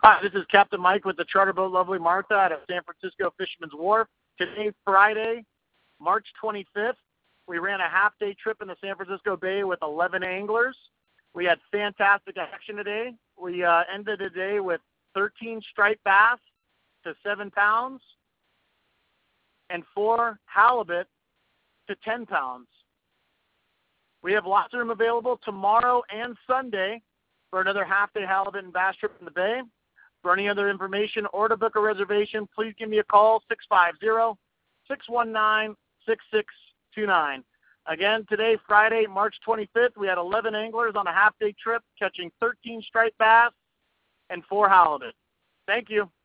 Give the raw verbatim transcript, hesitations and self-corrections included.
Hi, this is Captain Mike with the Charter Boat Lovely Martha out of San Francisco Fisherman's Wharf. Today, Friday, March twenty-fifth, we ran a half-day trip in the San Francisco Bay with eleven anglers. We had fantastic action today. We uh, ended the day with thirteen striped bass to seven pounds and four halibut to ten pounds. We have lots of room available tomorrow and Sunday for another half-day halibut and bass trip in the Bay. For any other information or to book a reservation, please give me a call, six five zero, six one nine, six six two nine. Again, today, Friday, March twenty-fifth, we had eleven anglers on a half-day trip catching thirteen striped bass and four halibut. Thank you.